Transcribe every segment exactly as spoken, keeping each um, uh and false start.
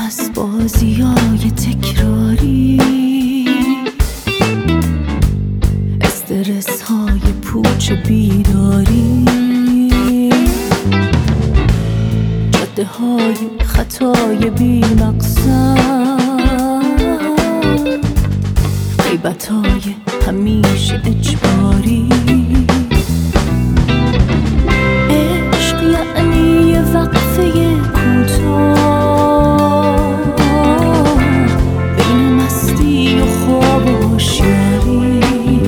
از بازیای تکراری، استرس های پوچ بیداری، جاده های خطای بی مقصد، غیبت های همیشه اجباری. عشق یعنی یه وقفه کوتاه بین مستی و خواب و هوشیاری.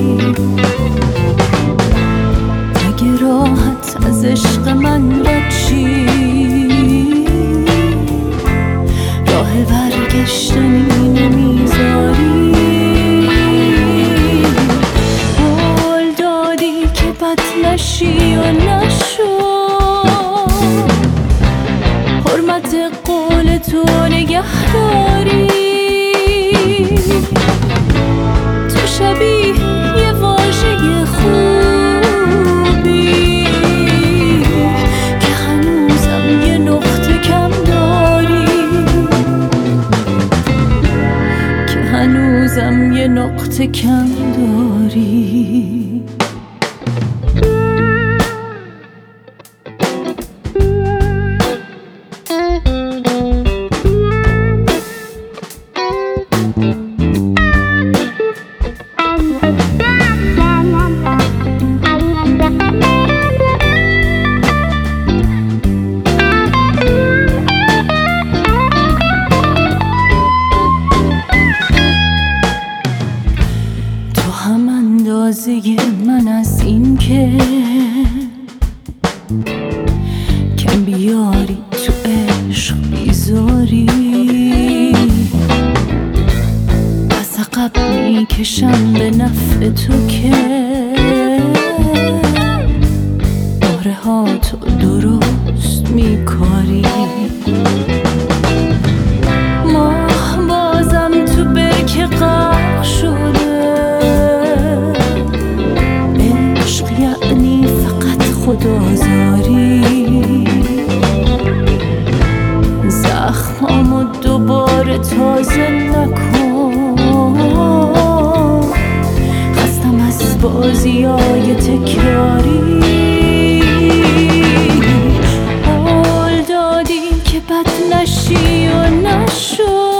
اگه راحت از عشق من رد شی، راه برگشتنی نمیذاری. قول دادی که بد نشی و نشو، حرمت قول تو نگهداری. تو شبیه یه واژه خوبی که هنوزم یه نقطه کم داری، که هنوزم یه نقطه کم داری. هم اندازه من از این که کم بیاری تو عشق بیزاری، از عقب میکشم به نفع تو که باره ها تو درست میکاری. ماه بازم تو برکه غرق شده، خدازاری. زخمامو دوباره تازه نکن، خستم از بازیای تکراری. قول دادی که بد نشی و نشو،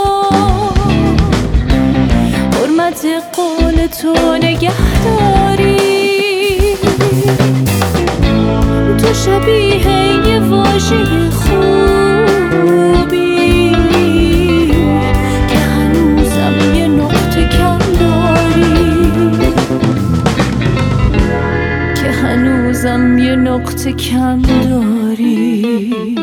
حرمت قول تو نگهداری. تو شبیه یه واژه خوبی که هنوزم یه نقطه کم داری، که هنوزم یه نقطه کم داری.